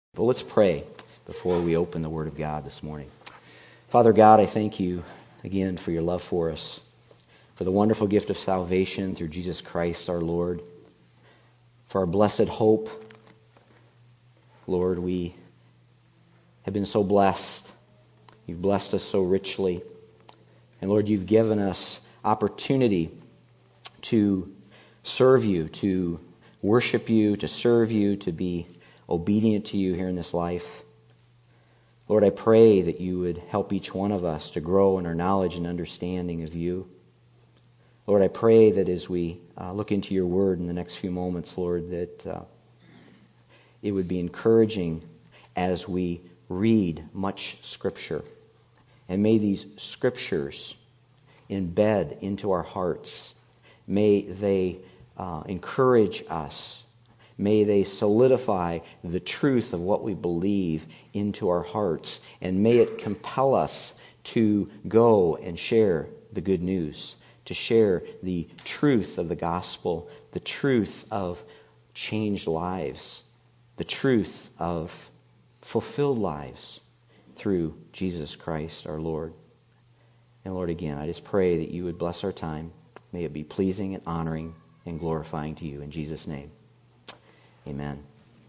But let's pray before we open the Word of God this morning. Father God, I thank you again for your love for us, for the wonderful gift of salvation through Jesus Christ our Lord, for our blessed hope. Lord, we have been so blessed. You've blessed us so richly. And Lord, you've given us opportunity to serve you, to worship you, to serve you, to be obedient to you here in this life. Lord, I pray that you would help each one of us to grow in our knowledge and understanding of you. Lord, I pray that as we look into your word in the next few moments, Lord, that it would be encouraging as we read much Scripture. And may these Scriptures embed into our hearts. May they encourage us. May they solidify the truth of what we believe into our hearts. And may it compel us to go and share the good news, to share the truth of the gospel, the truth of changed lives, the truth of fulfilled lives through Jesus Christ our Lord. And Lord, again, I just pray that you would bless our time. May it be pleasing and honoring and glorifying to you. In Jesus' name, amen.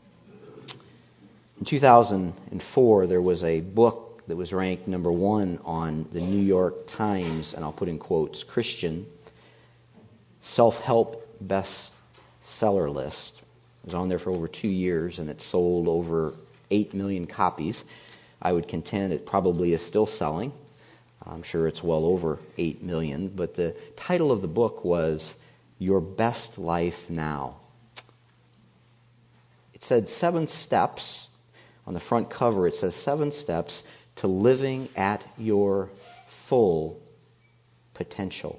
In 2004, there was a book that was ranked number 1 on the New York Times, and I'll put in quotes, Christian self-help bestseller list. It was on there for over 2 years, and it sold over 8 million copies. I would contend it probably is still selling. I'm sure it's well over 8 million, but the title of the book was Your Best Life Now. It said 7 steps. On the front cover, it says 7 steps to living at your full potential.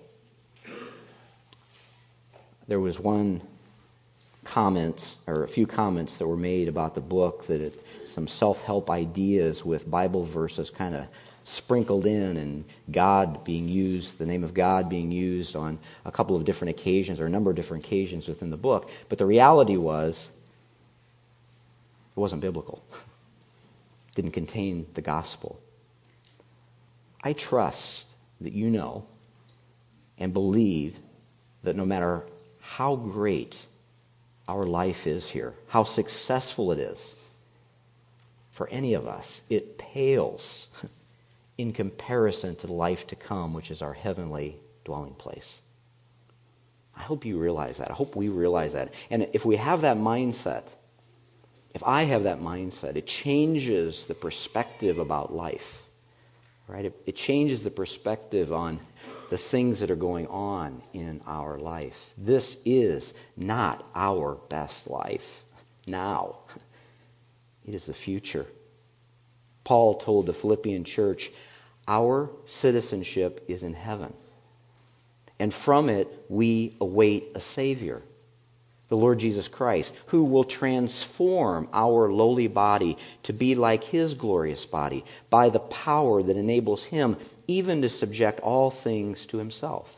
There was one comment, or a few comments that were made about the book, that some self-help ideas with Bible verses kind of sprinkled in, and God being used, the name of God being used on a couple of different occasions, or a number of different occasions within the book. But the reality was, it wasn't biblical. It didn't contain the gospel. I trust that you know and believe that no matter how great our life is here, how successful it is, for any of us, it pales in comparison to the life to come, which is our heavenly dwelling place. I hope you realize that. I hope we realize that. And if we have that mindset, if I have that mindset, it changes the perspective about life, right? It changes the perspective on the things that are going on in our life. This is not our best life now. It is the future. Paul told the Philippian church, our citizenship is in heaven, and from it we await a Savior, the Lord Jesus Christ, who will transform our lowly body to be like His glorious body by the power that enables Him even to subject all things to Himself.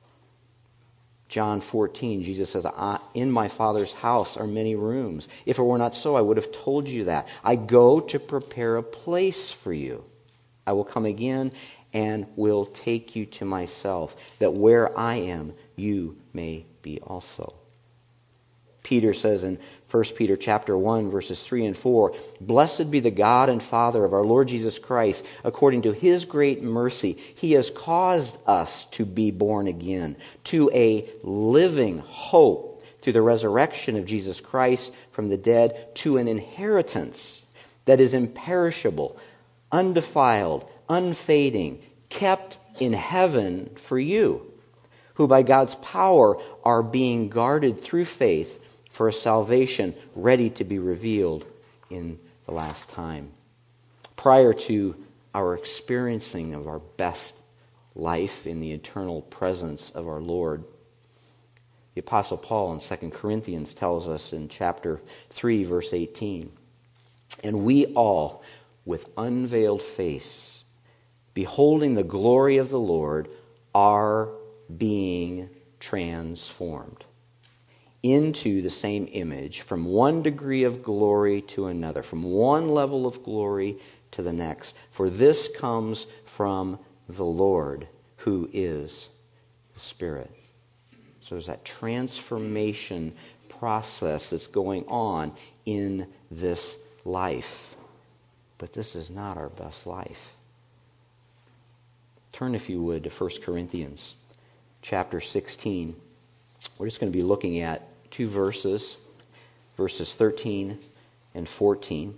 John 14, Jesus says, in my Father's house are many rooms. If it were not so, I would have told you that. I go to prepare a place for you. I will come again and will take you to myself, that where I am, you may be also. Peter says in 1 Peter chapter 1, verses 3 and 4, Blessed be the God and Father of our Lord Jesus Christ. According to His great mercy, He has caused us to be born again to a living hope through the resurrection of Jesus Christ from the dead, to an inheritance that is imperishable, undefiled, unfading, kept in heaven for you, who by God's power are being guarded through faith for a salvation ready to be revealed in the last time. Prior to our experiencing of our best life in the eternal presence of our Lord, the Apostle Paul in 2 Corinthians tells us in chapter 3, verse 18, And we all, with unveiled face, beholding the glory of the Lord, are being transformed into the same image from one degree of glory to another, from one level of glory to the next. For this comes from the Lord, who is the Spirit. So there's that transformation process that's going on in this life. But this is not our best life. Turn, if you would, to 1 Corinthians chapter 16. We're just going to be looking at two verses, verses 13 and 14.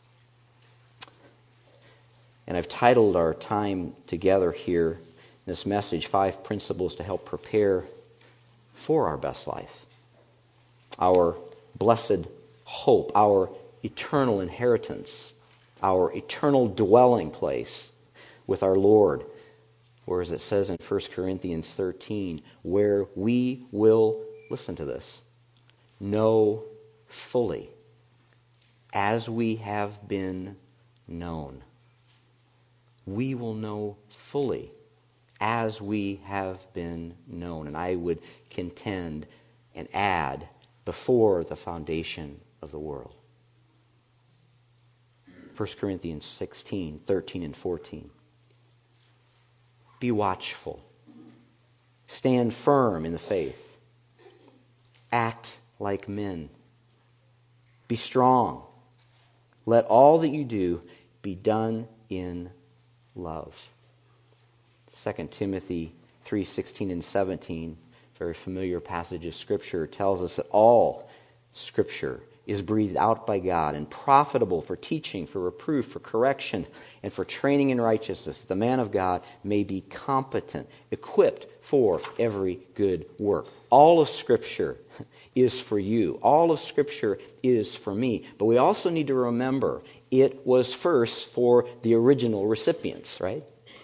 And I've titled our time together here, this message, 5 Principles to Help Prepare for Our Best Life. Our blessed hope, our eternal inheritance, our eternal dwelling place with our Lord. Or as it says in 1 Corinthians 13, where we will, listen to this, know fully as we have been known. We will know fully as we have been known. And I would contend and add, before the foundation of the world. 1 Corinthians 16, 13 and 14. Be watchful. Stand firm in the faith. Act like men. Be strong. Let all that you do be done in love. 2 Timothy 3:16 and 17, very familiar passage of Scripture, tells us that all Scripture is breathed out by God and profitable for teaching, for reproof, for correction, and for training in righteousness, that the man of God may be competent, equipped for every good work. All of Scripture is for you. All of Scripture is for me. But we also need to remember it was first for the original recipients, right?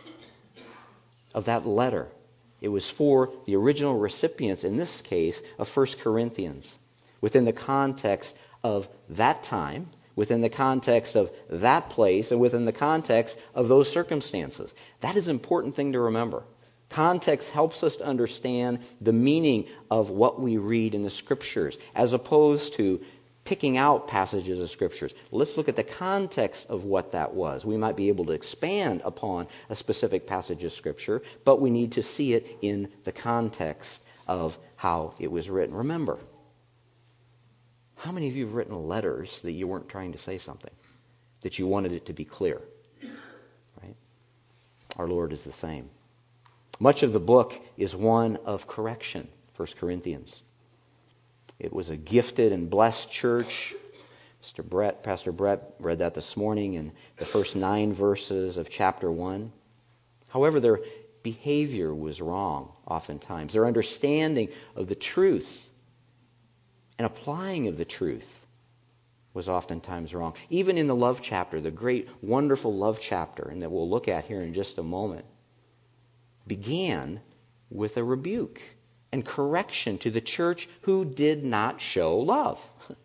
Of that letter. It was for the original recipients, in this case, of 1 Corinthians, within the context of that time, within the context of that place, and within the context of those circumstances. That is an important thing to remember. Context helps us to understand the meaning of what we read in the Scriptures, as opposed to picking out passages of Scriptures. Let's look at the context of what that was. We might be able to expand upon a specific passage of Scripture, but we need to see it in the context of how it was written. Remember, how many of you have written letters that you weren't trying to say something, that you wanted it to be clear? Right? Our Lord is the same. Much of the book is one of correction, 1 Corinthians. It was a gifted and blessed church. Pastor Brett read that this morning in the first 9 verses of chapter 1. However, their behavior was wrong oftentimes. Their understanding of the truth and applying of the truth was oftentimes wrong. Even in the love chapter, the great, wonderful love chapter, and that we'll look at here in just a moment, began with a rebuke and correction to the church who did not show love.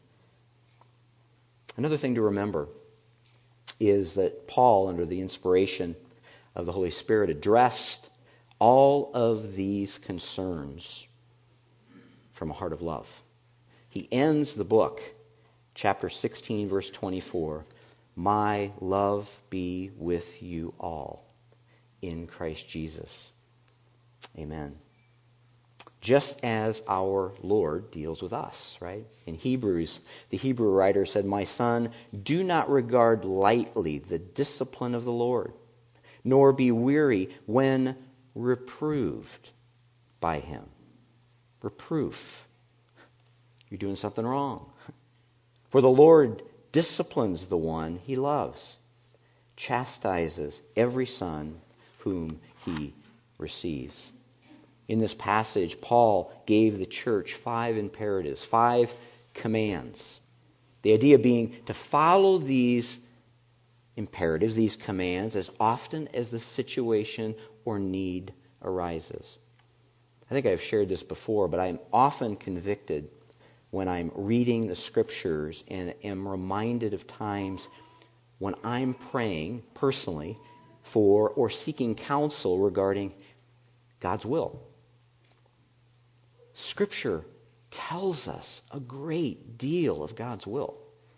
Another thing to remember is that Paul, under the inspiration of the Holy Spirit, addressed all of these concerns from a heart of love. He ends the book, chapter 16, verse 24, "My love be with you all in Christ Jesus." Amen. Just as our Lord deals with us, right? In Hebrews, the Hebrew writer said, "My son, do not regard lightly the discipline of the Lord, nor be weary when reproved by him." Reproof. You're doing something wrong. "For the Lord disciplines the one he loves, chastises every son whom he receives." In this passage, Paul gave the church 5 imperatives, 5 commands. The idea being to follow these imperatives, these commands, as often as the situation or need arises. I think I've shared this before, but I'm often convicted when I'm reading the Scriptures and am reminded of times when I'm praying personally for or seeking counsel regarding God's will. Scripture tells us a great deal of God's will.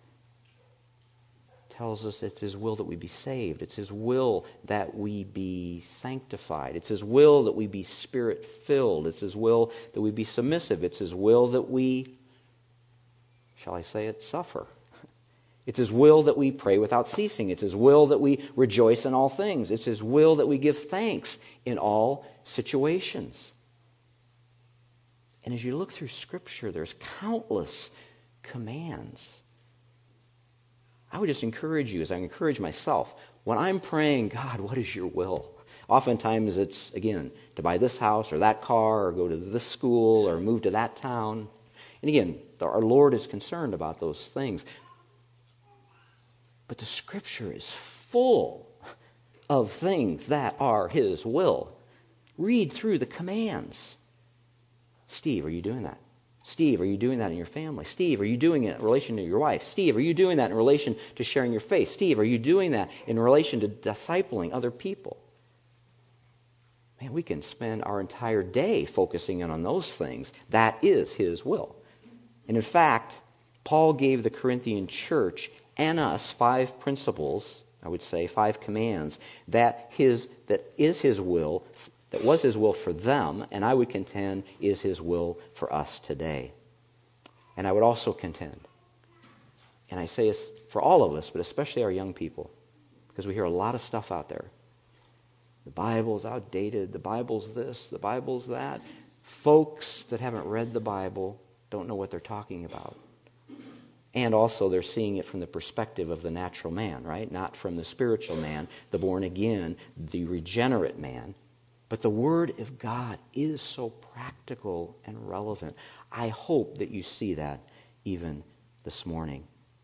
Tells us it's His will that we be saved. It's His will that we be sanctified. It's His will that we be Spirit-filled. It's His will that we be submissive. It's His will that we, shall I say it, suffer. It's His will that we pray without ceasing. It's His will that we rejoice in all things. It's His will that we give thanks in all situations. And as you look through Scripture, there's countless commands. I would just encourage you, as I encourage myself, when I'm praying, God, what is your will? Oftentimes it's, again, to buy this house or that car or go to this school or move to that town. And again, our Lord is concerned about those things. But the Scripture is full of things that are His will. Read through the commands. Steve, are you doing that? Steve, are you doing that in your family? Steve, are you doing it in relation to your wife? Steve, are you doing that in relation to sharing your faith? Steve, are you doing that in relation to discipling other people? Man, we can spend our entire day focusing in on those things. That is His will. And in fact, Paul gave the Corinthian church and us 5 principles, I would say 5 commands, that is His will, that was His will for them, and I would contend is His will for us today. And I would also contend, and I say this for all of us, but especially our young people, because we hear a lot of stuff out there. The Bible's outdated, the Bible's this, the Bible's that. Folks that haven't read the Bible don't know what they're talking about. And also they're seeing it from the perspective of the natural man, right? Not from the spiritual man, the born again, the regenerate man. But the Word of God is so practical and relevant. I hope that you see that even this morning.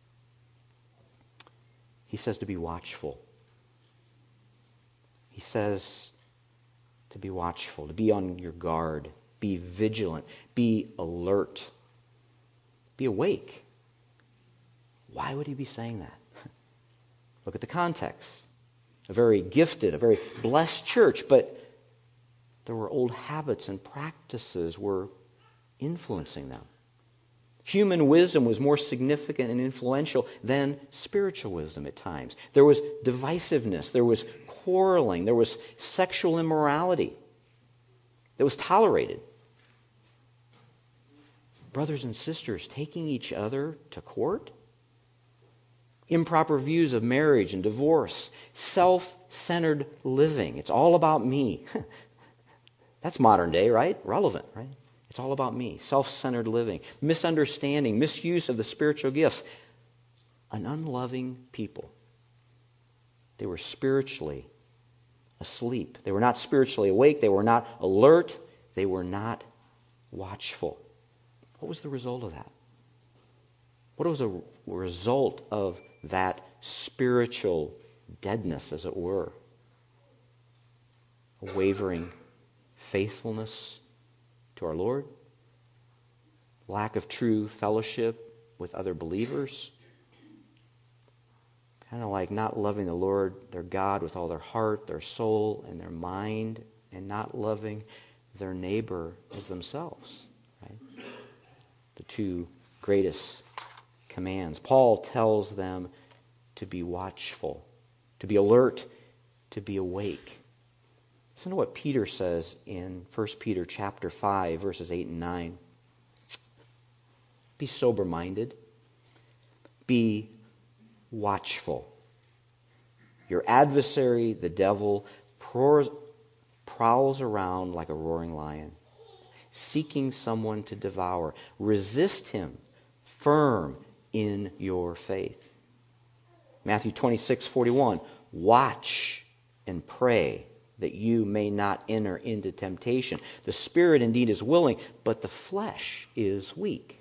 He says to be watchful. He says to be watchful, to be on your guard, be vigilant, be alert, be awake. Why would He be saying that? Look at the context. A very gifted, a very blessed church, but there were old habits and practices were influencing them. Human wisdom was more significant and influential than spiritual wisdom at times. There was divisiveness, there was quarreling, there was sexual immorality that was tolerated. Brothers and sisters taking each other to court. Improper views of marriage and divorce. Self-centered living. It's all about me. That's modern day, right? Relevant, right? It's all about me. Self-centered living. Misunderstanding, misuse of the spiritual gifts. An unloving people. They were spiritually asleep. They were not spiritually awake. They were not alert. They were not watchful. What was the result of that? What was the result of that spiritual deadness, as it were? A wavering faithfulness to our Lord, lack of true fellowship with other believers, kind of like not loving the Lord, their God, with all their heart, their soul, and their mind, and not loving their neighbor as themselves. Right? The 2 greatest commands. Paul tells them to be watchful, to be alert, to be awake. Listen to what Peter says in 1 Peter chapter 5, verses 8 and 9. Be sober-minded. Be watchful. Your adversary, the devil, prowls around like a roaring lion, seeking someone to devour. Resist him, firm in your faith. Matthew 26:41. Watch and pray that you may not enter into temptation. The spirit indeed is willing, but the flesh is weak.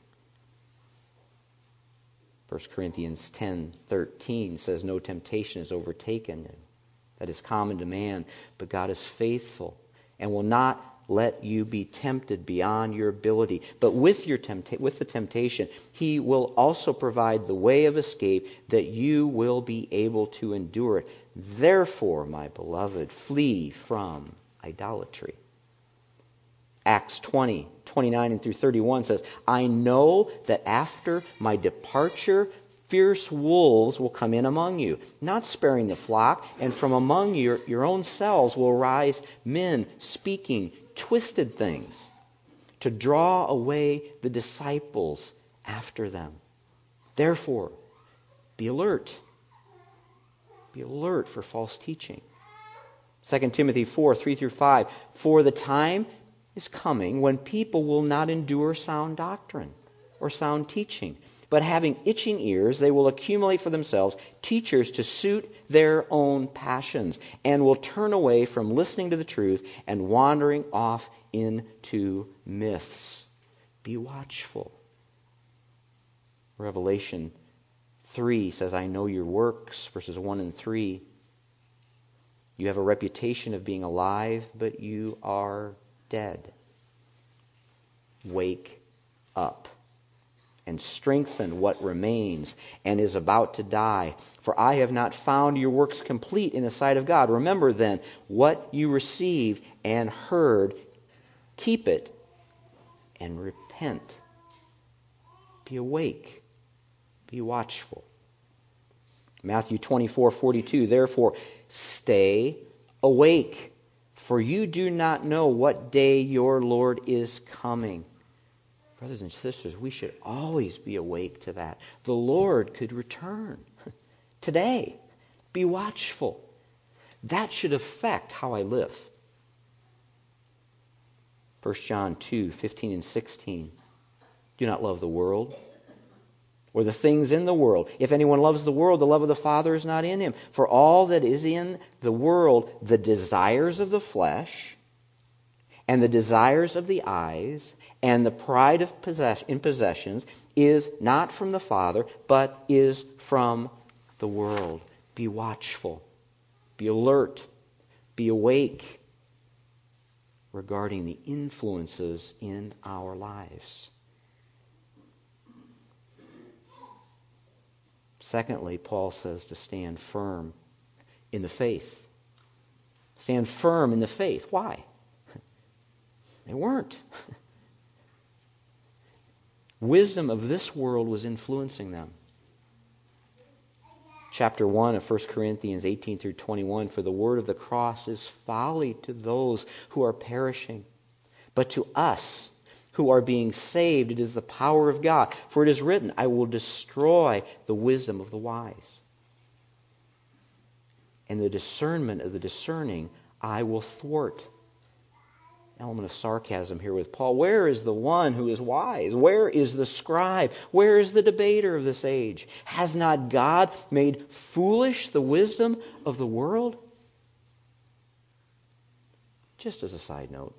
1 Corinthians 10:13 says, no temptation is overtaken you. That is common to man, but God is faithful and will not let you be tempted beyond your ability. But with the temptation, He will also provide the way of escape that you will be able to endure it. Therefore, my beloved, flee from idolatry. Acts 20, 29 and through 31 says, I know that after my departure, fierce wolves will come in among you, not sparing the flock, and from among your own selves will rise men speaking twisted things to draw away the disciples after them. Therefore, be alert. Be alert for false teaching. 2 Timothy 4, 3 through 5, for the time is coming when people will not endure sound doctrine or sound teaching, but having itching ears, they will accumulate for themselves teachers to suit their own passions, and will turn away from listening to the truth and wandering off into myths. Be watchful. Revelation 3 says, I know your works, verses 1 and 3. You have a reputation of being alive, but you are dead. Wake up and strengthen what remains and is about to die. For I have not found your works complete in the sight of God. Remember then what you received and heard, keep it and repent. Be awake. Be watchful. Matthew 24:42, therefore stay awake, for you do not know what day your Lord is coming. Brothers and sisters, we should always be awake to that. The Lord could return today. Be watchful. That should affect how I live. 1 John 2:15 and 16. Do not love the world or the things in the world. If anyone loves the world, the love of the Father is not in him. For all that is in the world, the desires of the flesh, and the desires of the eyes, and the pride of possessions, is not from the Father, but is from the world. Be watchful. Be alert. Be awake regarding the influences in our lives. Secondly, Paul says to stand firm in the faith. Stand firm in the faith. Why? They weren't. Wisdom of this world was influencing them. Chapter 1 of 1 Corinthians 18 through 21, for the word of the cross is folly to those who are perishing, but to us who are being saved, it is the power of God. For it is written, I will destroy the wisdom of the wise, and the discernment of the discerning I will thwart. Element of sarcasm here with Paul. Where is the one who is wise? Where is the scribe? Where is the debater of this age? Has not God made foolish the wisdom of the world? Just as a side note,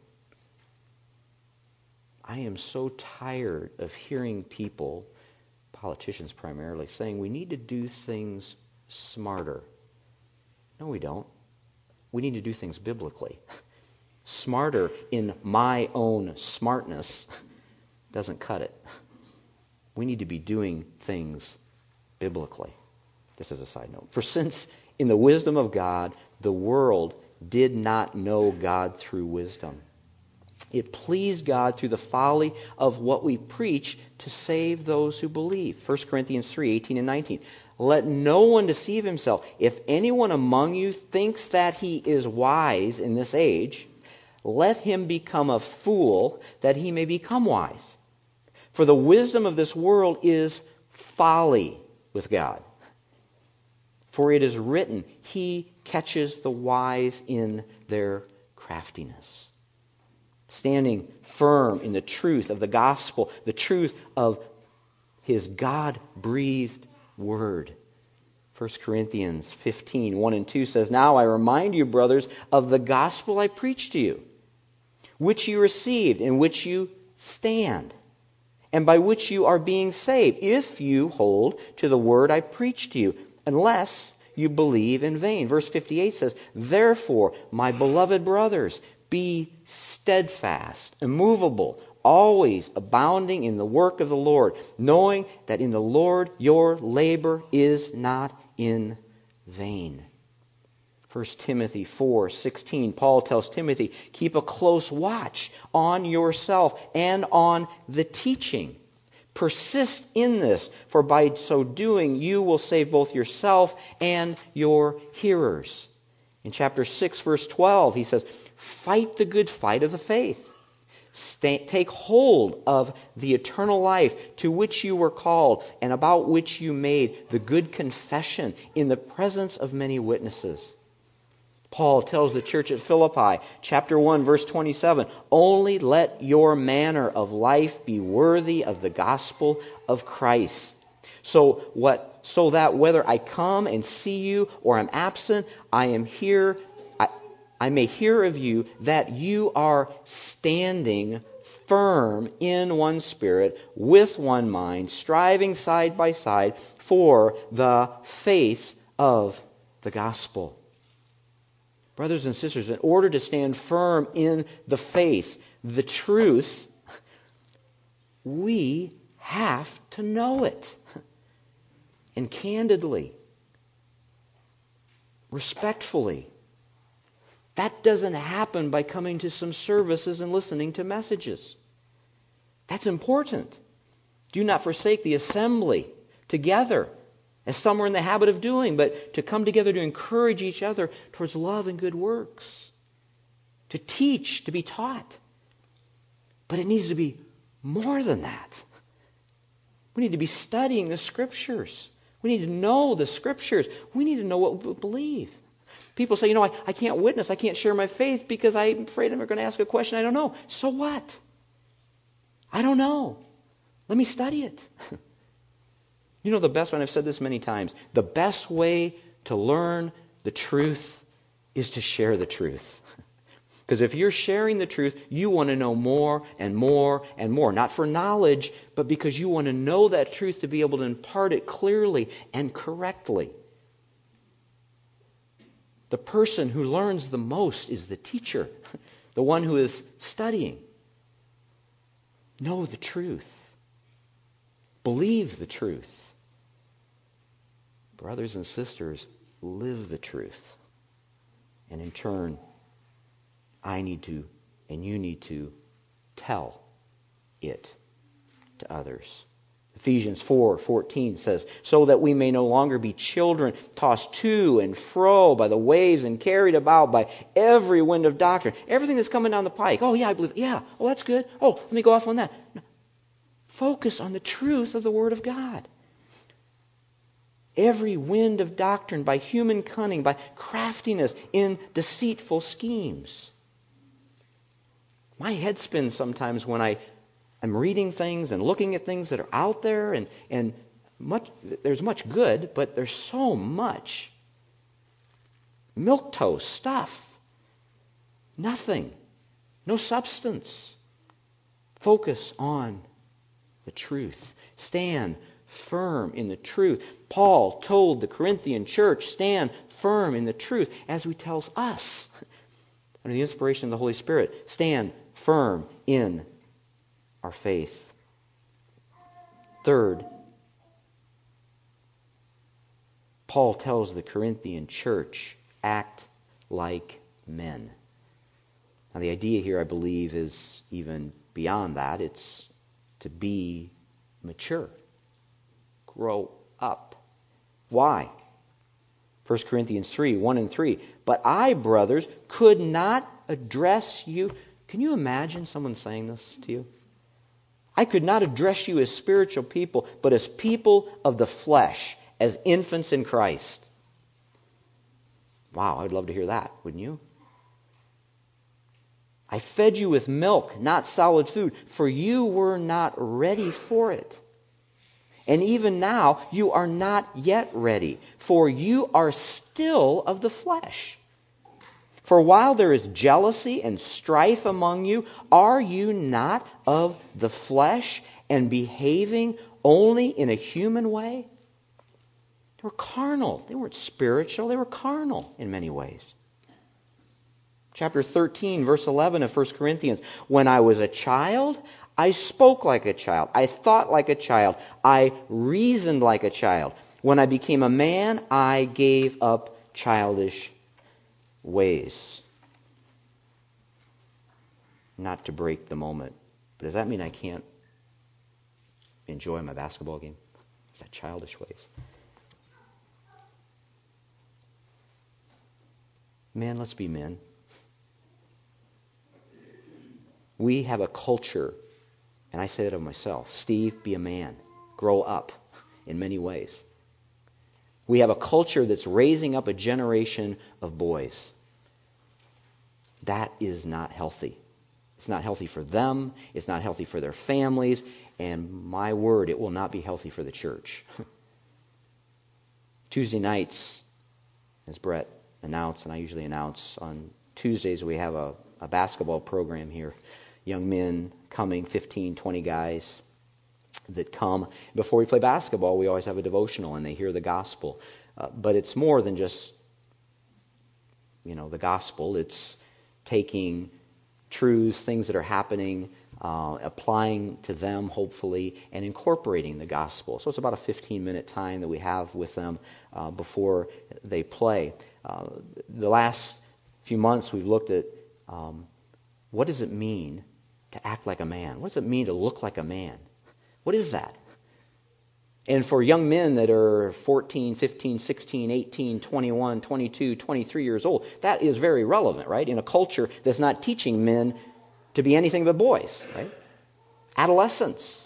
I am so tired of hearing people, politicians primarily, saying we need to do things smarter. No, we don't. We need to do things biblically. Smarter in my own smartness doesn't cut it. We need to be doing things biblically. This is a side note. For since in the wisdom of God, the world did not know God through wisdom, it pleased God through the folly of what we preach to save those who believe. 1 Corinthians 3:18 and 19. Let no one deceive himself. If anyone among you thinks that he is wise in this age, let him become a fool that he may become wise. For the wisdom of this world is folly with God. For it is written, He catches the wise in their craftiness. Standing firm in the truth of the gospel, the truth of His God-breathed word. 1 Corinthians 15, 1 and 2 says, Now I remind you, brothers, of the gospel I preached to you, which you received, in which you stand, and by which you are being saved, if you hold to the word I preached to you, unless you believe in vain. Verse 58 says, Therefore, my beloved brothers, be steadfast, immovable, always abounding in the work of the Lord, knowing that in the Lord your labor is not in vain. 1 Timothy 4:16, Paul tells Timothy, keep a close watch on yourself and on the teaching. Persist in this, for by so doing you will save both yourself and your hearers. In chapter 6, verse 12, he says, fight the good fight of the faith. Take hold of the eternal life to which you were called and about which you made the good confession in the presence of many witnesses. Paul tells the church at Philippi, chapter 1, verse 27, only let your manner of life be worthy of the gospel of Christ. So that whether I come and see you or am absent, I am here. I may hear of you that you are standing firm in one spirit, with one mind, striving side by side for the faith of the gospel. Brothers and sisters, in order to stand firm in the faith, the truth, we have to know it. And candidly, respectfully. That doesn't happen by coming to some services and listening to messages. That's important. Do not forsake the assembly together, as some are in the habit of doing, but to come together to encourage each other towards love and good works. To teach, to be taught. But it needs to be more than that. We need to be studying the Scriptures. We need to know the Scriptures. We need to know what we believe. People say, I can't witness, I can't share my faith because I'm afraid I'm going to ask a question I don't know. So what? I don't know. Let me study it. The best one, I've said this many times, the best way to learn the truth is to share the truth. Because if you're sharing the truth, you want to know more and more and more. Not for knowledge, but because you want to know that truth to be able to impart it clearly and correctly. The person who learns the most is the teacher, the one who is studying. Know the truth. Believe the truth. Brothers and sisters, live the truth. And in turn, I need to, and you need to, tell it to others. Ephesians 4:14 says, so that we may no longer be children tossed to and fro by the waves and carried about by every wind of doctrine. Everything that's coming down the pike. Oh, yeah, I believe. Yeah. Oh, that's good. Oh, let me go off on that. No. Focus on the truth of the Word of God. Every wind of doctrine by human cunning, by craftiness in deceitful schemes. My head spins sometimes when I'm reading things and looking at things that are out there, and there's much good, but there's so much milquetoast stuff. Nothing. No substance. Focus on the truth. Stand firm in the truth. Paul told the Corinthian church, stand firm in the truth, as he tells us, under the inspiration of the Holy Spirit, stand firm in our faith. Third, Paul tells the Corinthian church, act like men. Now the idea here, I believe, is even beyond that. It's to be mature. Grow up. Why? 1 Corinthians 3:1-3. But I, brothers, could not address you. Can you imagine someone saying this to you? I could not address you as spiritual people, but as people of the flesh, as infants in Christ. Wow, I'd love to hear that, wouldn't you? I fed you with milk, not solid food, for you were not ready for it. And even now, you are not yet ready, for you are still of the flesh. For while there is jealousy and strife among you, are you not of the flesh and behaving only in a human way? They were carnal. They weren't spiritual. They were carnal in many ways. Chapter 13, verse 11 of 1 Corinthians. When I was a child, I spoke like a child. I thought like a child. I reasoned like a child. When I became a man, I gave up childish ways. Not to break the moment. But does that mean I can't enjoy my basketball game? Is that childish ways? Men, let's be men. We have a culture, and I say that of myself. Steve, be a man. Grow up in many ways. We have a culture that's raising up a generation of boys. That is not healthy. It's not healthy for them. It's not healthy for their families. And my word, it will not be healthy for the church. Tuesday nights, as Brett announced, and I usually announce, on Tuesdays we have a basketball program here. Young men coming, 15, 20 guys that come. Before we play basketball, we always have a devotional, and they hear the gospel. But it's more than just, the gospel. It's taking truths, things that are happening, applying to them, hopefully, and incorporating the gospel. So it's about a 15-minute time that we have with them before they play. The last few months, we've looked at what does it mean to act like a man? What does it mean to look like a man? What is that? And for young men that are 14, 15, 16, 18, 21, 22, 23 years old, that is very relevant, right? In a culture that's not teaching men to be anything but boys, right? Adolescence.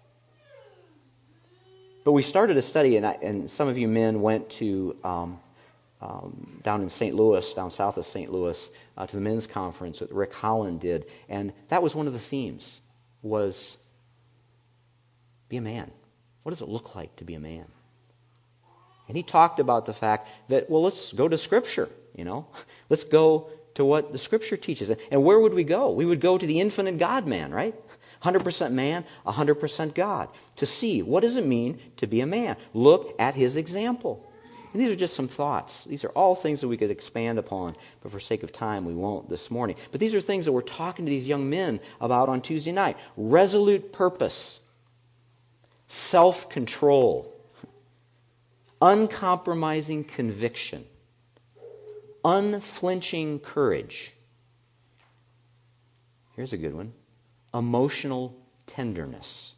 But we started a study, and some of you men went to down in St. Louis, down south of St. Louis, to the men's conference that Rick Holland did, and that was one of the themes, was be a man. What does it look like to be a man? And he talked about the fact that, let's go to Scripture, Let's go to what the Scripture teaches. And where would we go? We would go to the infinite God-man, right? 100% man, 100% God. To see, what does it mean to be a man? Look at his example. And these are just some thoughts. These are all things that we could expand upon, but for sake of time, we won't this morning. But these are things that we're talking to these young men about on Tuesday night. Resolute purpose. Self-control, uncompromising conviction, unflinching courage. Here's a good one. Emotional tenderness,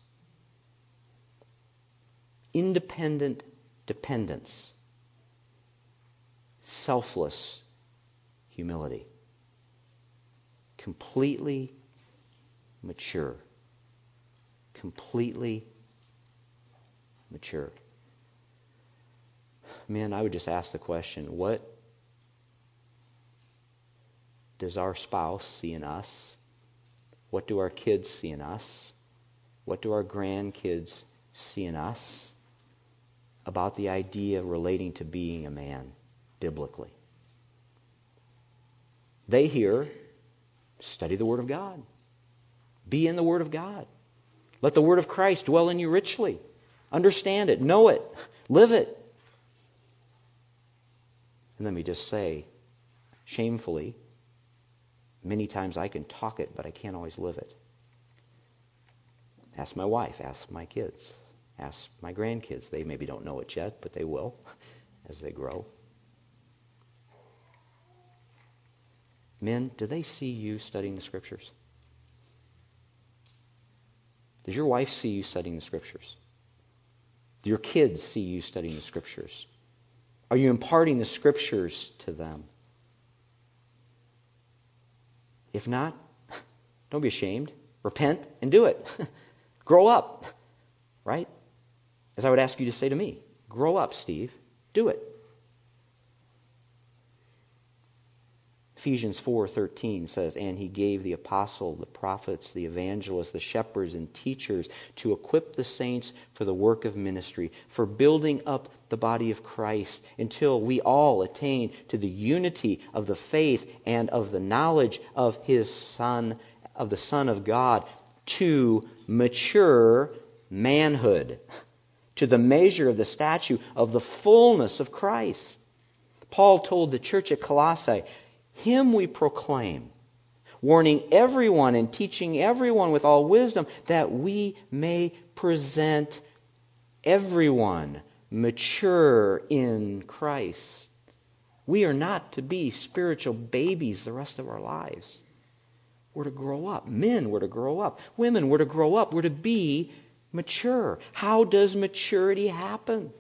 independent dependence, selfless humility, completely mature, completely mature. Men, I would just ask the question, what does our spouse see in us? What do our kids see in us? What do our grandkids see in us about the idea relating to being a man biblically? They hear, study the Word of God. Be in the Word of God. Let the Word of Christ dwell in you richly. Understand it, know it, live it. And let me just say, shamefully, many times I can talk it, but I can't always live it. Ask my wife, ask my kids, ask my grandkids. They maybe don't know it yet, but they will as they grow. Men, do they see you studying the Scriptures? Does your wife see you studying the Scriptures? Do your kids see you studying the Scriptures? Are you imparting the Scriptures to them? If not, don't be ashamed. Repent and do it. Grow up, right? As I would ask you to say to me, grow up, Steve. Do it. Ephesians 4:13 says, and he gave the apostle, the prophets, the evangelists, the shepherds, and teachers to equip the saints for the work of ministry, for building up the body of Christ, until we all attain to the unity of the faith and of the knowledge of his Son, of the Son of God, to mature manhood, to the measure of the stature of the fullness of Christ. Paul told the church at Colossae, him we proclaim, warning everyone and teaching everyone with all wisdom, that we may present everyone mature in Christ. We are not to be spiritual babies the rest of our lives. We're to grow up. Men were to grow up. Women were to grow up. We're to be mature. How does maturity happen?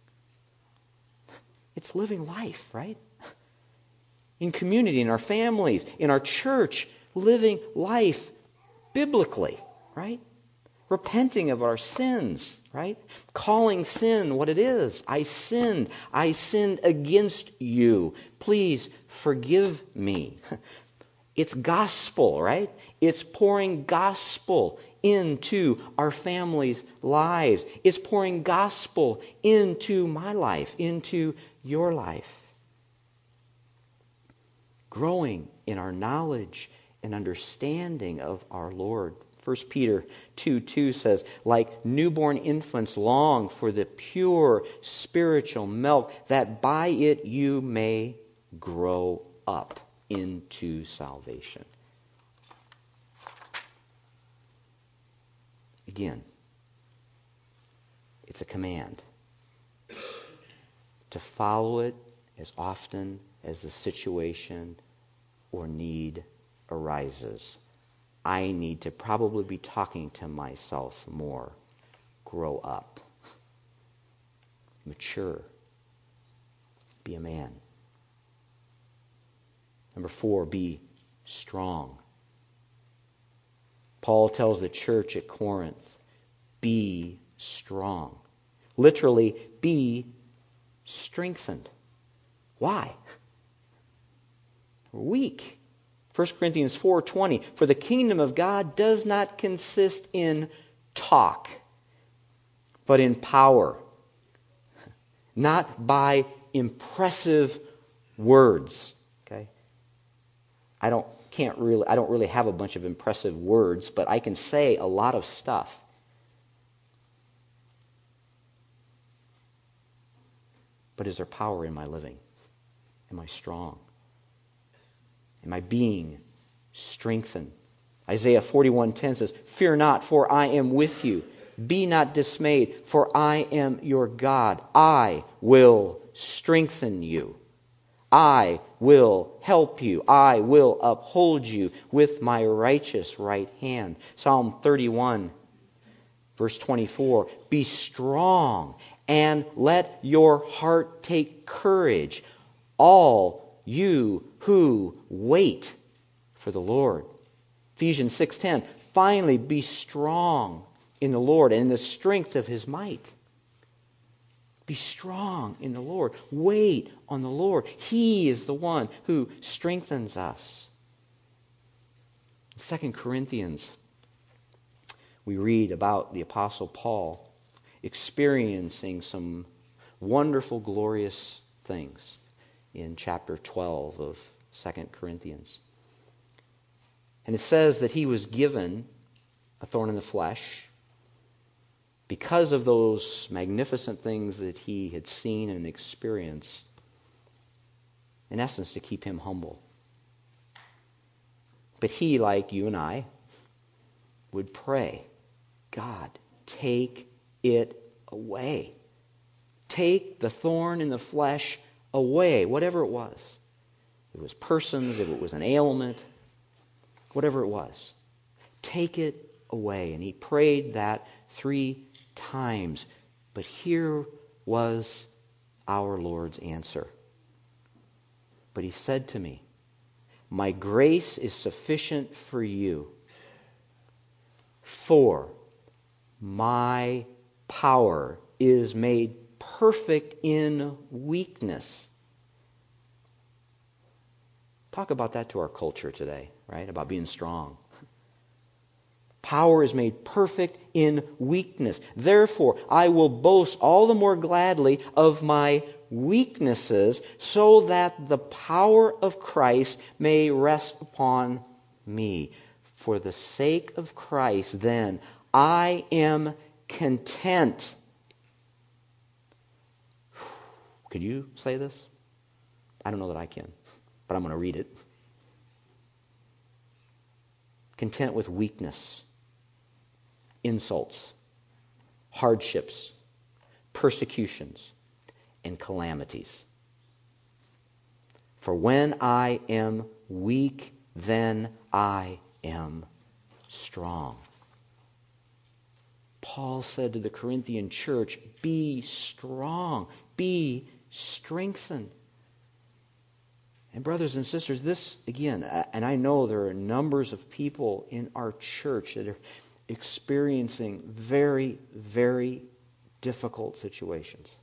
It's living life, right? In community, in our families, in our church, living life biblically, right? Repenting of our sins, right? Calling sin what it is. I sinned. I sinned against you. Please forgive me. It's gospel, right? It's pouring gospel into our families' lives. It's pouring gospel into my life, into your life. Growing in our knowledge and understanding of our Lord. 1 Peter 2:2 says, like newborn infants long for the pure spiritual milk, that by it you may grow up into salvation. Again, it's a command to follow it as often as the situation or need arises. I need to probably be talking to myself more. Grow up. Mature. Be a man. Number 4, be strong. Paul tells the church at Corinth, be strong. Literally, be strengthened. Why? We're weak. 1 Corinthians 4:20, for the kingdom of God does not consist in talk, but in power. Not by impressive words. Okay? I don't really have a bunch of impressive words, but I can say a lot of stuff. But is there power in my living? Am I strong? Am I being strengthened? Isaiah 41:10 says, fear not, for I am with you. Be not dismayed, for I am your God. I will strengthen you. I will help you. I will uphold you with my righteous right hand. Psalm 31, verse 24. Be strong and let your heart take courage, all you who wait for the Lord. Ephesians 6:10. Finally, be strong in the Lord and in the strength of His might. Be strong in the Lord. Wait on the Lord. He is the one who strengthens us. In 2 Corinthians, we read about the Apostle Paul experiencing some wonderful, glorious things in chapter 12 of 2 Corinthians. And it says that he was given a thorn in the flesh because of those magnificent things that he had seen and experienced, in essence, to keep him humble. But he, like you and I, would pray, God, take it away. Take the thorn in the flesh away, whatever it was. If it was persons, if it was an ailment, whatever it was. Take it away. And he prayed that 3 times. But here was our Lord's answer. But he said to me, my grace is sufficient for you, for my power is made perfect in weakness. Talk about that to our culture today, right? About being strong. Power is made perfect in weakness. Therefore, I will boast all the more gladly of my weaknesses, so that the power of Christ may rest upon me. For the sake of Christ, then, I am content. Could you say this? I don't know that I can, but I'm going to read it. Content with weakness, insults, hardships, persecutions, and calamities. For when I am weak, then I am strong. Paul said to the Corinthian church, be strong, be strengthened. And brothers and sisters, this, again, and I know there are numbers of people in our church that are experiencing very, very difficult situations.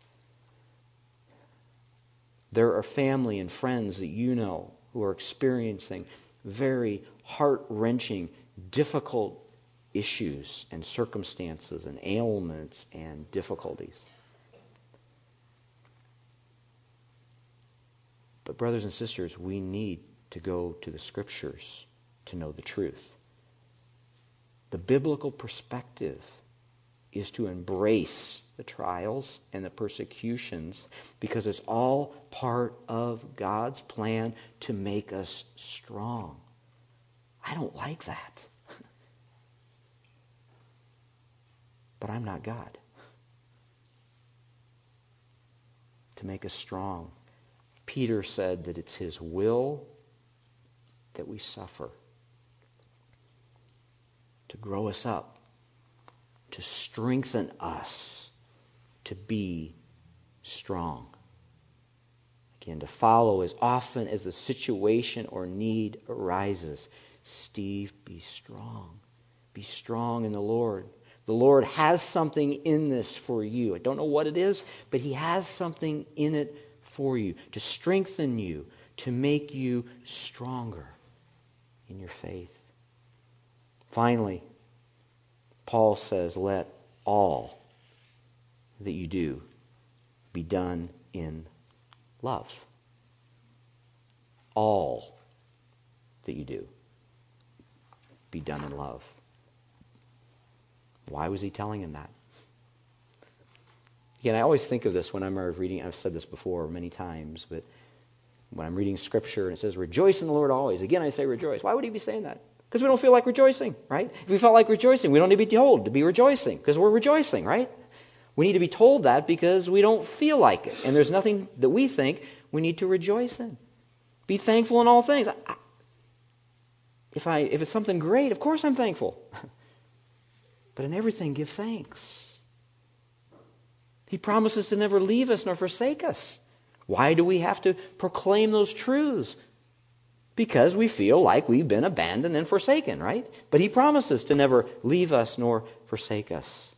There are family and friends that you know who are experiencing very heart-wrenching, difficult issues and circumstances and ailments and difficulties. But brothers and sisters, we need to go to the Scriptures to know the truth. The biblical perspective is to embrace the trials and the persecutions because it's all part of God's plan to make us strong. I don't like that. But I'm not God. To make us strong. Peter said that it's His will that we suffer. To grow us up. To strengthen us. To be strong. Again, to follow as often as the situation or need arises. Steve, be strong. Be strong in the Lord. The Lord has something in this for you. I don't know what it is, but He has something in it for you to strengthen you, to make you stronger in your faith. Finally, Paul says, let all that you do be done in love. All that you do be done in love. Why was he telling him that? Again, I always think of this when I'm reading. I've said this before many times, but when I'm reading Scripture and it says, rejoice in the Lord always. Again, I say rejoice. Why would he be saying that? Because we don't feel like rejoicing, right? If we felt like rejoicing, we don't need to be told to be rejoicing because we're rejoicing, right? We need to be told that because we don't feel like it. And there's nothing that we think we need to rejoice in. Be thankful in all things. If it's something great, of course I'm thankful. But in everything, give thanks. He promises to never leave us nor forsake us. Why do we have to proclaim those truths? Because we feel like we've been abandoned and forsaken, right? But He promises to never leave us nor forsake us.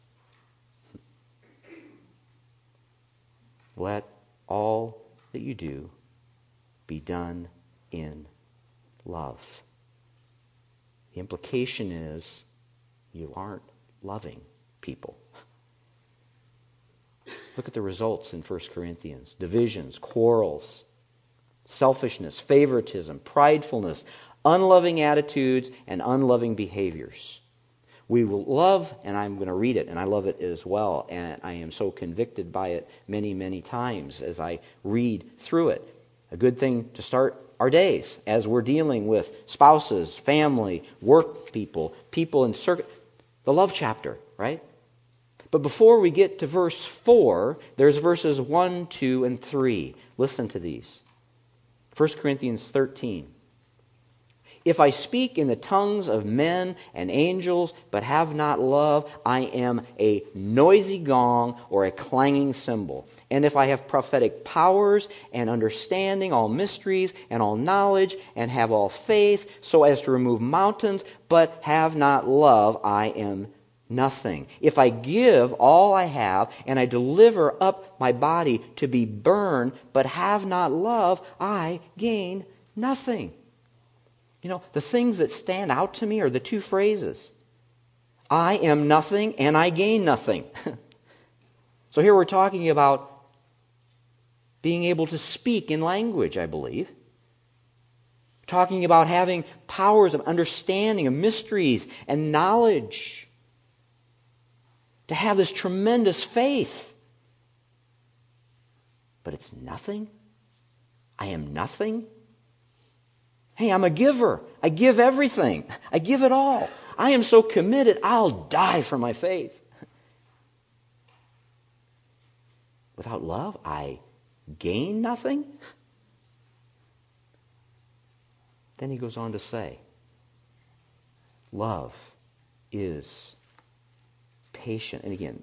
Let all that you do be done in love. The implication is you aren't loving people. Look at the results in 1 Corinthians. Divisions, quarrels, selfishness, favoritism, pridefulness, unloving attitudes, and unloving behaviors. We will love, and I'm going to read it, and I love it as well, and I am so convicted by it many, many times as I read through it. A good thing to start our days as we're dealing with spouses, family, work people, people in the love chapter, right? But before we get to verse 4, there's verses 1, 2, and 3. Listen to these. 1 Corinthians 13. If I speak in the tongues of men and angels, but have not love, I am a noisy gong or a clanging cymbal. And if I have prophetic powers and understanding all mysteries and all knowledge and have all faith so as to remove mountains, but have not love, I am nothing. If I give all I have and I deliver up my body to be burned, but have not love, I gain nothing. You know, the things that stand out to me are the two phrases. I am nothing and I gain nothing. So here we're talking about being able to speak in language, I believe. Talking about having powers of understanding, of mysteries and knowledge. To have this tremendous faith. But it's nothing? I am nothing? Hey, I'm a giver. I give everything. I give it all. I am so committed, I'll die for my faith. Without love, I gain nothing? Then he goes on to say, love is patient. And again,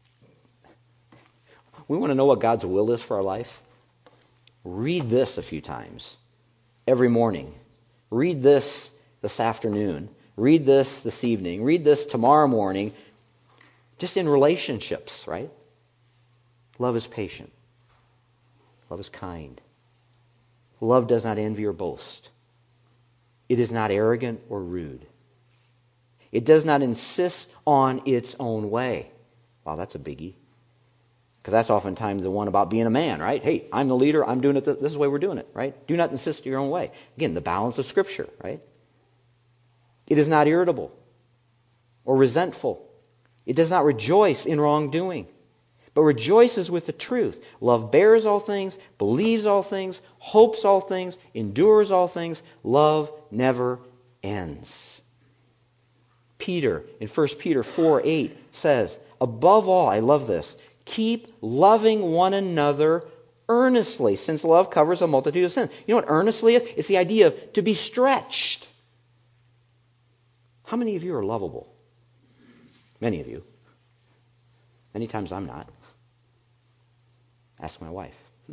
we want to know what God's will is for our life. Read this a few times every morning. Read this afternoon. Read this evening. Read this tomorrow morning. Just in relationships, right? Love is patient. Love is kind. Love does not envy or boast. It is not arrogant or rude. It does not insist on its own way. Wow, that's a biggie. Because that's oftentimes the one about being a man, right? Hey, I'm the leader, I'm doing it, this is the way we're doing it, right? Do not insist your own way. Again, the balance of Scripture, right? It is not irritable or resentful. It does not rejoice in wrongdoing, but rejoices with the truth. Love bears all things, believes all things, hopes all things, endures all things. Love never ends. Peter, in 1 Peter 4:8 says, above all, I love this, keep loving one another earnestly, since love covers a multitude of sins. You know what earnestly is? It's the idea of to be stretched. How many of you are lovable? Many of you. Many times I'm not. Ask my wife.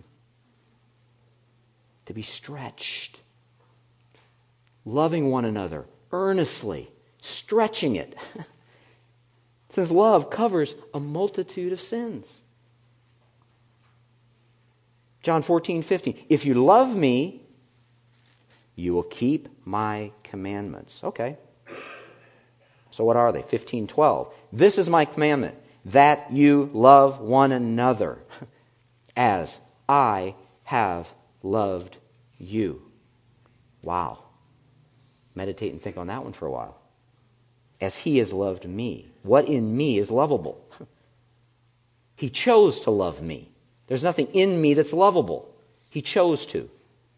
To be stretched. Loving one another earnestly. Stretching it. Since love covers a multitude of sins. John 14:15. If you love me, you will keep my commandments. Okay. So what are they? 15:12. This is my commandment, that you love one another as I have loved you. Wow. Meditate and think on that one for a while. As he has loved me. What in me is lovable? He chose to love me. There's nothing in me that's lovable. He chose to.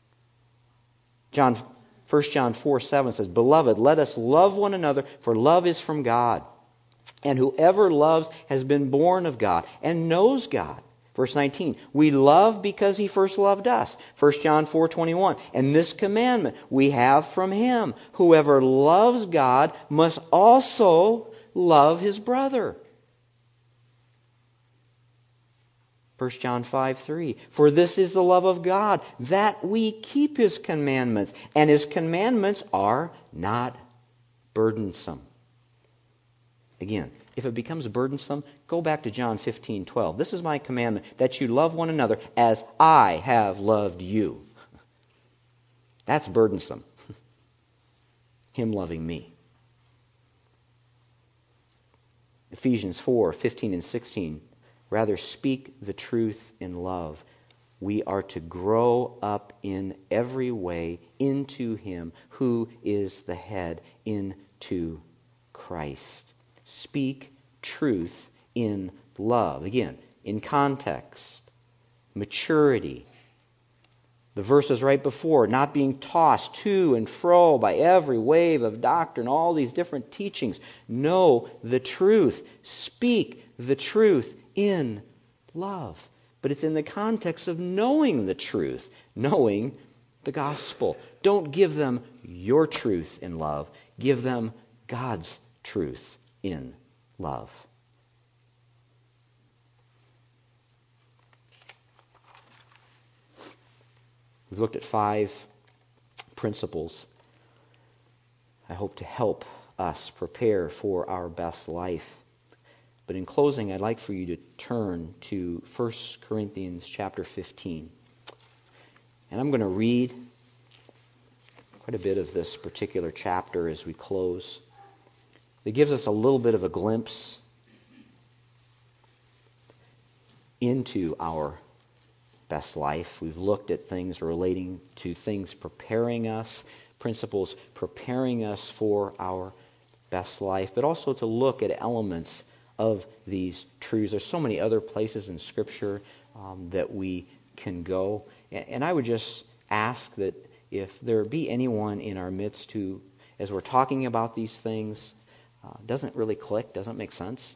1 John 4:7 says, Beloved, let us love one another, for love is from God. And whoever loves has been born of God and knows God. Verse 19, we love because he first loved us. 1 John 4:21, and this commandment we have from him. Whoever loves God must also love his brother. 1 John 5:3, for this is the love of God, that we keep his commandments, and his commandments are not burdensome. Again, if it becomes burdensome, go back to John 15:12. This is my commandment, that you love one another as I have loved you. That's burdensome. Him loving me. Ephesians 4:15 and 16. Rather speak the truth in love. We are to grow up in every way into him who is the head, into Christ. Speak truth in love. Again, in context, maturity. The verses right before, not being tossed to and fro by every wave of doctrine, all these different teachings. Know the truth. Speak the truth in love. But it's in the context of knowing the truth, knowing the gospel. Don't give them your truth in love. Give them God's truth in love. We've looked at 5 principles I hope to help us prepare for our best life. But in closing, I'd like for you to turn to 1 Corinthians chapter 15. And I'm going to read quite a bit of this particular chapter as we close. It gives us a little bit of a glimpse into our best life. We've looked at things relating to things preparing us, principles preparing us for our best life, but also to look at elements of these truths. There's so many other places in Scripture that we can go. And I would just ask that if there be anyone in our midst who, as we're talking about these things, doesn't really click, doesn't make sense,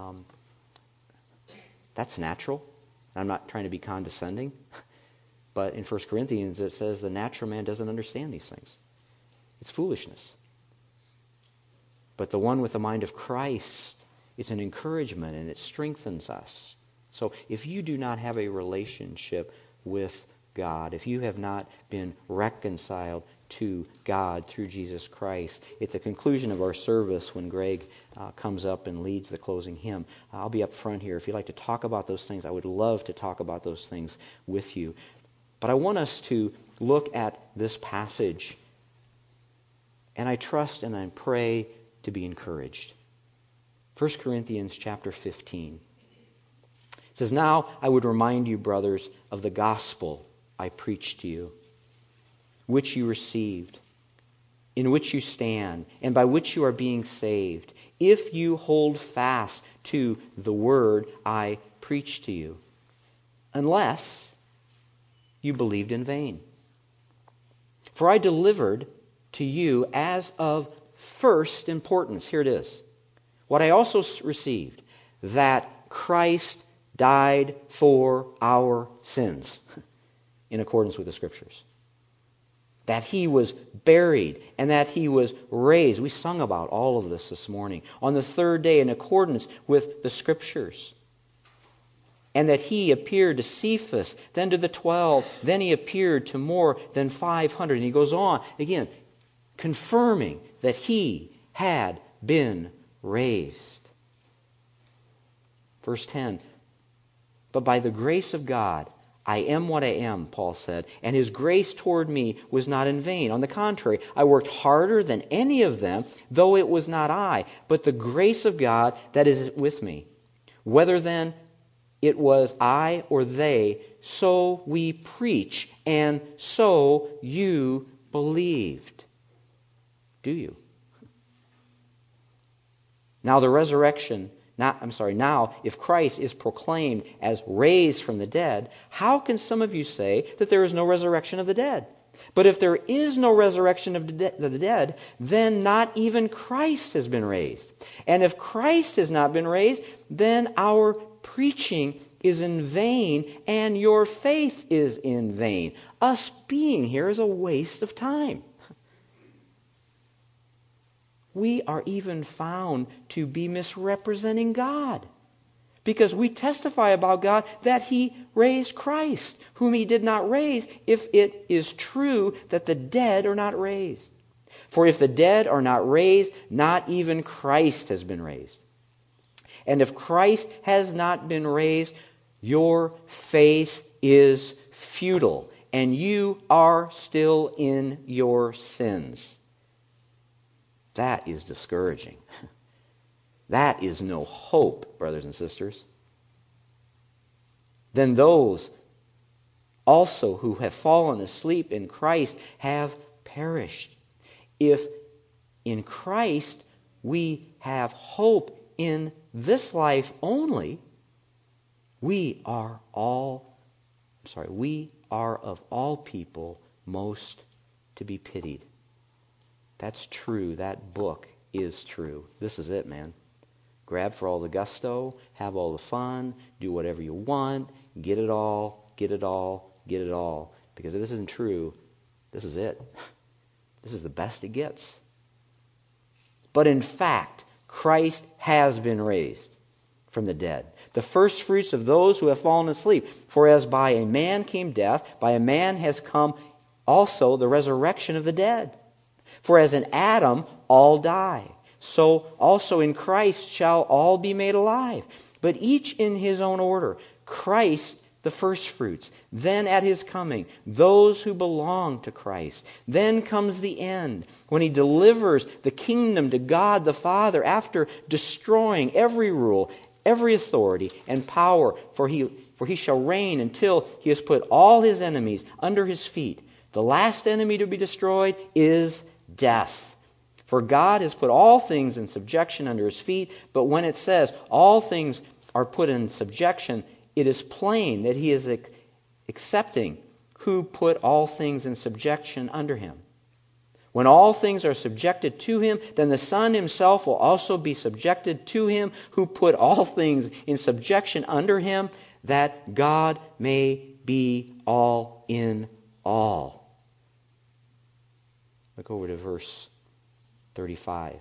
that's natural. I'm not trying to be condescending, but in 1 Corinthians it says the natural man doesn't understand these things. It's foolishness. But the one with the mind of Christ is an encouragement, and it strengthens us. So if you do not have a relationship with God, if you have not been reconciled to God through Jesus Christ, at the conclusion of our service, when Greg comes up and leads the closing hymn, I'll be up front here. If you'd like to talk about those things, I would love to talk about those things with you. But I want us to look at this passage, and I trust and I pray to be encouraged. 1 Corinthians chapter 15. It says, "Now I would remind you, brothers, of the gospel I preached to you, which you received, in which you stand, and by which you are being saved, if you hold fast to the word I preached to you, unless you believed in vain. For I delivered to you as of first importance," here it is, "what I also received, that Christ died for our sins," in accordance with the Scriptures. That He was buried and that He was raised. We sung about all of this morning. On the third day, in accordance with the Scriptures. And that He appeared to Cephas, then to the 12, then He appeared to more than 500. And he goes on, again, confirming that He had been raised. Verse 10, "But by the grace of God, I am what I am," Paul said, "and His grace toward me was not in vain. On the contrary, I worked harder than any of them, though it was not I, but the grace of God that is with me. Whether then it was I or they, so we preach, and so you believed." Do you? Now if Christ is proclaimed as raised from the dead, how can some of you say that there is no resurrection of the dead? But if there is no resurrection of the dead, then not even Christ has been raised. And if Christ has not been raised, then our preaching is in vain, and your faith is in vain. Us being here is a waste of time. We are even found to be misrepresenting God, because we testify about God that He raised Christ, whom He did not raise, if it is true that the dead are not raised. For if the dead are not raised, not even Christ has been raised. And if Christ has not been raised, your faith is futile, and you are still in your sins. That is discouraging. That is no hope, brothers and sisters. Then those also who have fallen asleep in Christ have perished. If in Christ we have hope in this life only, we are of all people most to be pitied. That's true. That book is true. This is it, man. Grab for all the gusto, have all the fun, do whatever you want, get it all, get it all, get it all. Because if this isn't true, this is it. This is the best it gets. But in fact, Christ has been raised from the dead, the first fruits of those who have fallen asleep. For as by a man came death, by a man has come also the resurrection of the dead. For as in Adam all die, so also in Christ shall all be made alive. But each in his own order. Christ the firstfruits, then at His coming, those who belong to Christ. Then comes the end, when He delivers the kingdom to God the Father after destroying every rule, every authority, and power. For he shall reign until He has put all His enemies under His feet. The last enemy to be destroyed is death. For God has put all things in subjection under His feet, but when it says all things are put in subjection, it is plain that He is accepting who put all things in subjection under Him. When all things are subjected to Him, then the Son Himself will also be subjected to Him who put all things in subjection under Him, that God may be all in all. Look over to verse 35.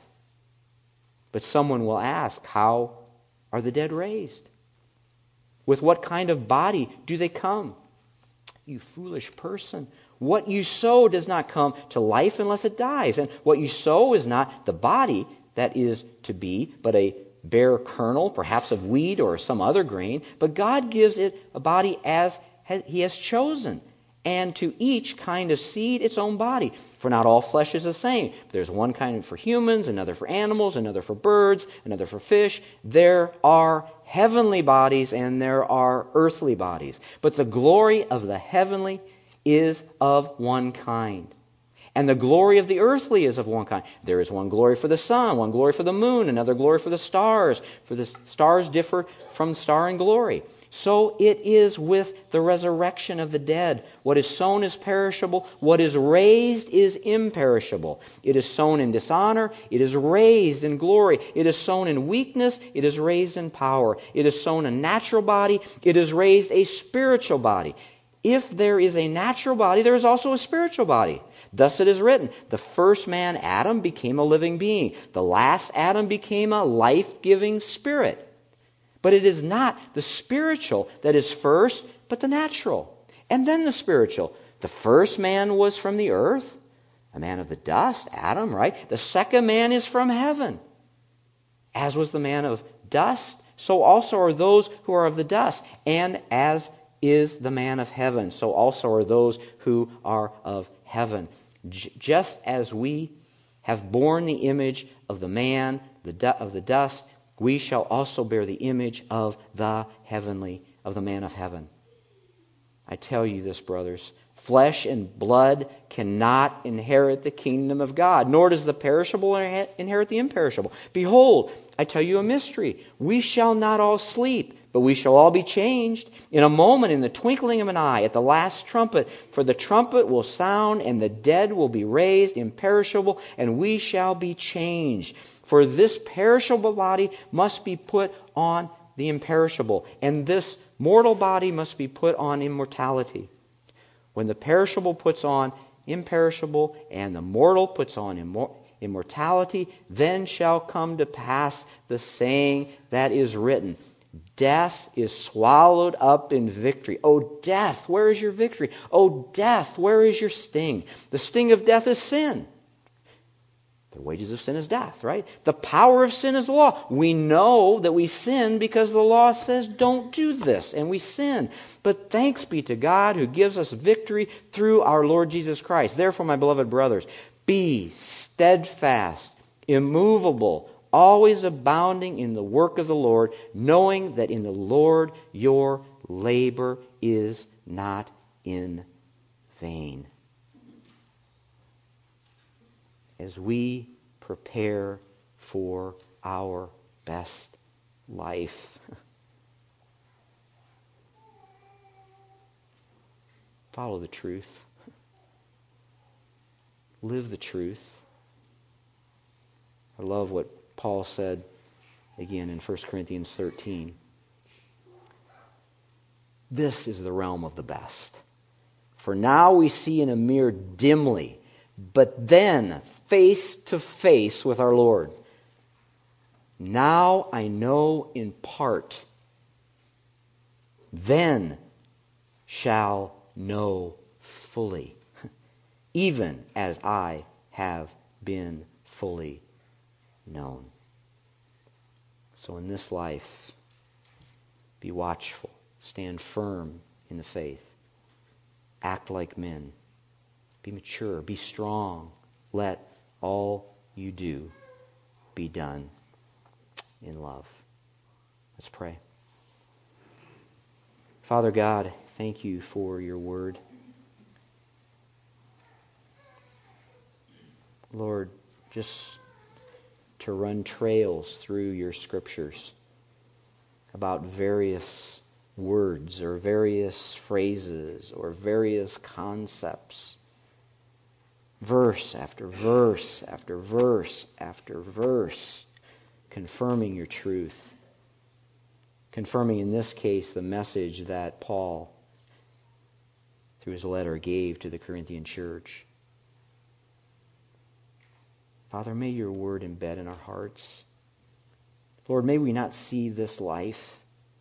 But someone will ask, how are the dead raised? With what kind of body do they come? You foolish person. What you sow does not come to life unless it dies. And what you sow is not the body that is to be, but a bare kernel, perhaps of wheat or some other grain. But God gives it a body as He has chosen, and to each kind of seed its own body. For not all flesh is the same. There's one kind for humans, another for animals, another for birds, another for fish. There are heavenly bodies and there are earthly bodies. But the glory of the heavenly is of one kind, and the glory of the earthly is of one kind. There is one glory for the sun, one glory for the moon, another glory for the stars. For the stars differ from star in glory. So it is with the resurrection of the dead. What is sown is perishable. What is raised is imperishable. It is sown in dishonor. It is raised in glory. It is sown in weakness. It is raised in power. It is sown a natural body. It is raised a spiritual body. If there is a natural body, there is also a spiritual body. Thus it is written, the first man, Adam, became a living being. The last Adam became a life-giving spirit. But it is not the spiritual that is first, but the natural, and then the spiritual. The first man was from the earth, a man of the dust, Adam, right? The second man is from heaven. As was the man of dust, so also are those who are of the dust. And as is the man of heaven, so also are those who are of heaven. Just as we have borne the image of the man of the dust, we shall also bear the image of the man of heaven. I tell you this, brothers, flesh and blood cannot inherit the kingdom of God, nor does the perishable inherit the imperishable. Behold, I tell you a mystery. We shall not all sleep, but we shall all be changed in a moment, in the twinkling of an eye, at the last trumpet. For the trumpet will sound, and the dead will be raised imperishable, and we shall be changed. For this perishable body must be put on the imperishable, and this mortal body must be put on immortality. When the perishable puts on imperishable, and the mortal puts on immortality, then shall come to pass the saying that is written, death is swallowed up in victory. O death, where is your victory? O death, where is your sting? The sting of death is sin. The wages of sin is death, right? The power of sin is the law. We know that we sin because the law says don't do this, and we sin. But thanks be to God who gives us victory through our Lord Jesus Christ. Therefore, my beloved brothers, be steadfast, immovable, always abounding in the work of the Lord, knowing that in the Lord your labor is not in vain. As we prepare for our best life, follow the truth. Live the truth. I love what Paul said again in 1 Corinthians 13. This is the realm of the best. For now we see in a mirror dimly, but then face to face with our Lord. Now I know in part, then shall know fully, even as I have been fully known. So in this life, be watchful, stand firm in the faith, act like men, be mature, be strong. Let all you do be done in love. Let's pray. Father God, thank you for your word. Lord, just to run trails through your scriptures about various words or various phrases or various concepts. Verse after verse after verse after verse, confirming your truth. Confirming, in this case, the message that Paul, through his letter, gave to the Corinthian church. Father, may your word embed in our hearts. Lord, may we not see this life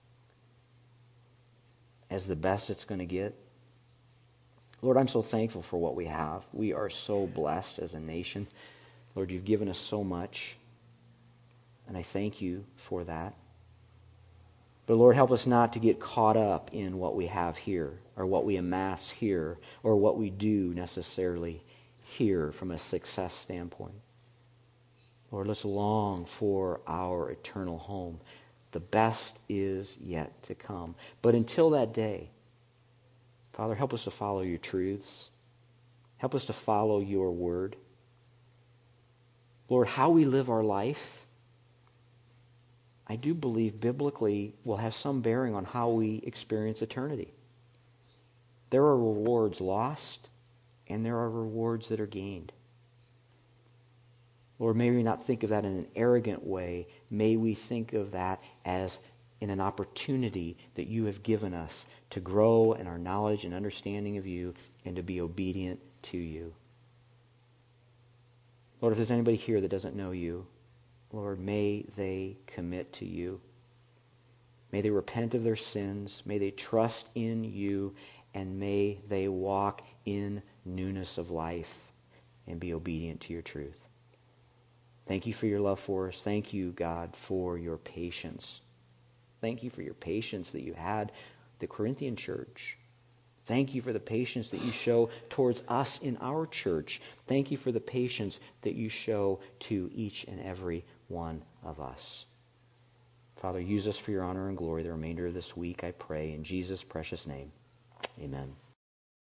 as the best it's going to get. Lord, I'm so thankful for what we have. We are so blessed as a nation. Lord, you've given us so much, and I thank you for that. But Lord, help us not to get caught up in what we have here, or what we amass here, or what we do necessarily here from a success standpoint. Lord, let's long for our eternal home. The best is yet to come. But until that day, Father, help us to follow your truths. Help us to follow your word. Lord, how we live our life, I do believe biblically will have some bearing on how we experience eternity. There are rewards lost, and there are rewards that are gained. Lord, may we not think of that in an arrogant way. May we think of that as in an opportunity that you have given us to grow in our knowledge and understanding of you and to be obedient to you. Lord, if there's anybody here that doesn't know you, Lord, may they commit to you. May they repent of their sins. May they trust in you. And may they walk in newness of life and be obedient to your truth. Thank you for your love for us. Thank you, God, for your patience. Thank you for your patience that you had with the Corinthian church. Thank you for the patience that you show towards us in our church. Thank you for the patience that you show to each and every one of us. Father, use us for your honor and glory the remainder of this week, I pray. In Jesus' precious name, amen.